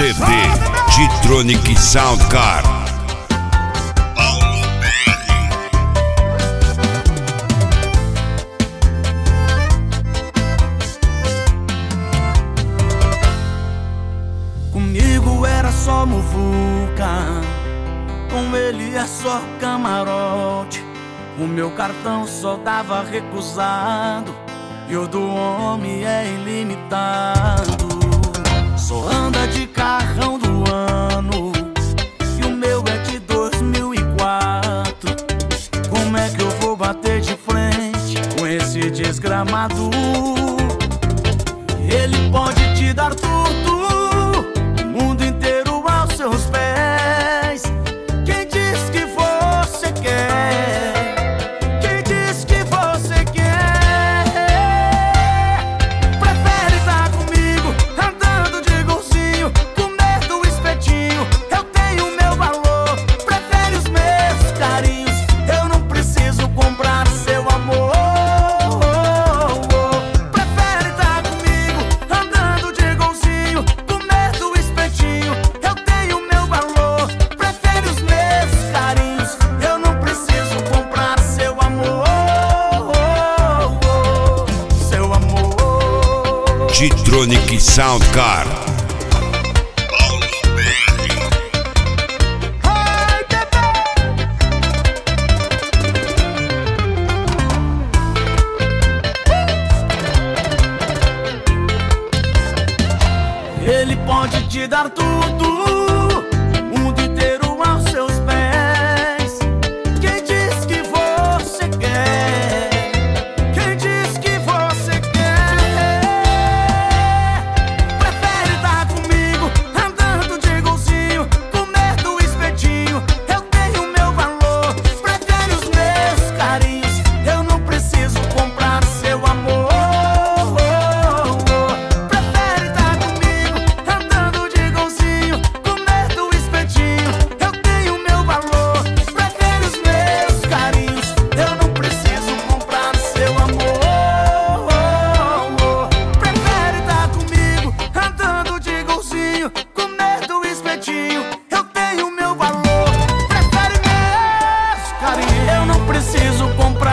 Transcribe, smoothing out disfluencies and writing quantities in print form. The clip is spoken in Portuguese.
CD G-Tronic Soundcard. Comigo era só muvuca, com ele é só camarote. O meu cartão só dava recusado e o do homem é ilimitado. Só anda de carrão do ano e o meu é de 2004. Como é que eu vou bater de frente com esse desgramado? Ele pode te dar tudo, o mundo inteiro aos seus pés. Quem diz que você quer? Quem diz que você quer? Prefere estar comigo, andando de golzinho, comer do espetinho. Eu tenho meu valor. Prefere os meus carinhos, eu não preciso comprar seu amor. Prefere estar comigo, andando de golzinho, comer do espetinho. Eu tenho meu valor. Prefere os meus carinhos, eu não preciso comprar seu amor. Seu amor. G-Tronic Soundcard. Ai, bebê. Ele pode te dar tudo, o mundo inteiro aos seus pés. Quem diz que você quer? Quem diz que você quer? Prefere estar comigo, andando de golzinho, comer do espetinho. Eu tenho meu valor. Prefere os meus carinhos, eu não preciso comprar seu amor. Prefere estar comigo, andando de golzinho, comer do espetinho. Eu tenho meu valor. Prefere os meus carinhos, eu não preciso comprar seu amor. Prefere estar comigo, andando de golzinho, comer do espetinho. Eu tenho meu valor. Prefere meus carinhos, eu não preciso comprar